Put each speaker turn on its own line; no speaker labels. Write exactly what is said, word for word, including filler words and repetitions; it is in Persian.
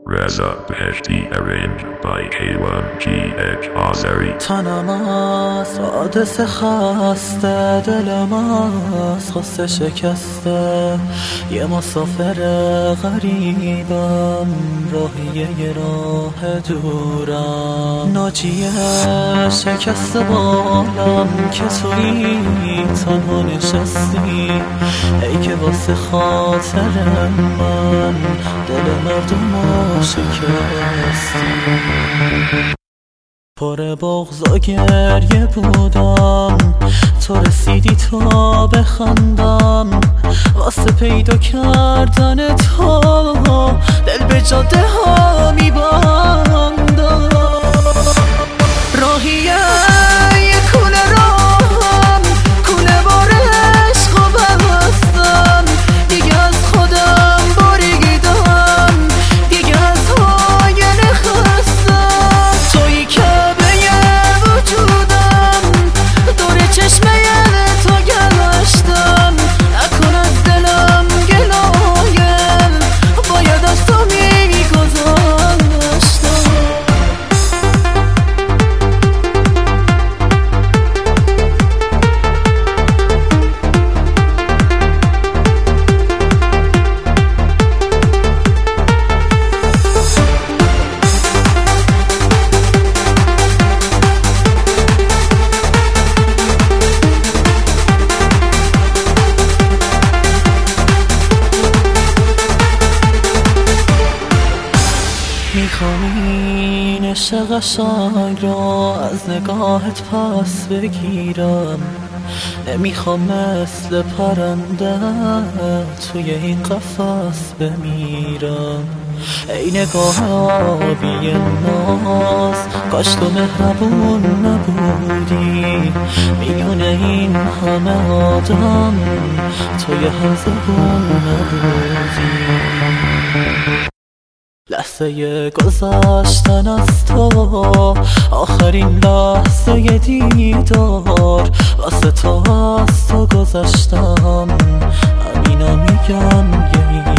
Reza Beheshti, arranged by K one G H Azari.
تنم است حادثه خسته، دلم است خسته شکسته، یه مسافر غریبم، راهی یه راه دورم، ناجیه شکسته بالم که توی تنها نشستی، ای که واسه خاطر من دل مردم شکستی. پر بغض و گریه بودم، تو رسیدی تا بخندم، واسه پیدا کردن تو دل به جاده ها میبندم. راهیه یه کوله راهم، کوله بار عشق و بستم، دیگه از خودم بریدم، دیگه از آینه خستم. تویی که چشمه تو گذاشتم، نکن از دلم گلایه، باید از تو میگذاشتم. میخوام این عشق قشنگ را از نگاهت پس بگیرم، نمیخوام مثل پرنده توی این قفس بمیرم. ای نگاه آبی ناز، کاش تو مهربون نبودی، میون این همه آدم توی هم زبون نبودی. لحظه گذشتن از تو، آخرین لحظه دیدار، واسه تو از تو گذشتم، همینا میگم یه